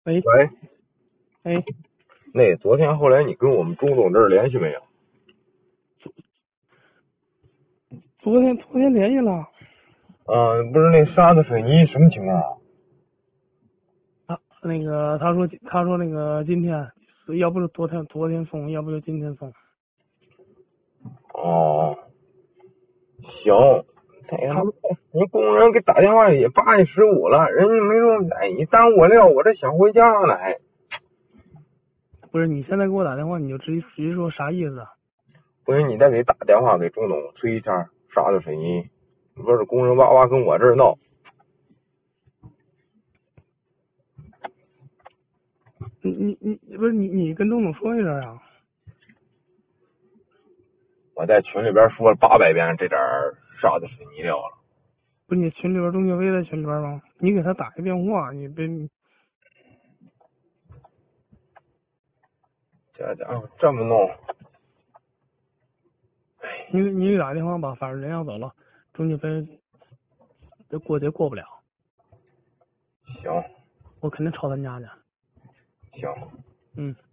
喂， 喂， 哎， 那昨天后来你跟我们钟总这儿联系没有？ 昨天联系了， 不是那沙子水泥什么情况啊？ 他说那个今天，要不是昨天送，要不就今天送。 哦，行， 他说你工人给打电话也8:15了，人家没说，哎，你耽误我了，我这想回家呢，还不是你现在给我打电话，你就直接说啥意思啊？ 不行，你再给打电话给钟总催一下沙子水泥，你说这工人哇哇跟我这儿闹， 你不是你跟钟总说一声啊？ 我在群里边说了800遍这点沙子水泥料了。 不是你群里边钟岳飞在群里边吗？你给他打一电话，你别这家伙这么弄， 你给打电话吧，反正人要走了，钟岳飞这过节过不了， 行我肯定抄他家去。 行。 嗯。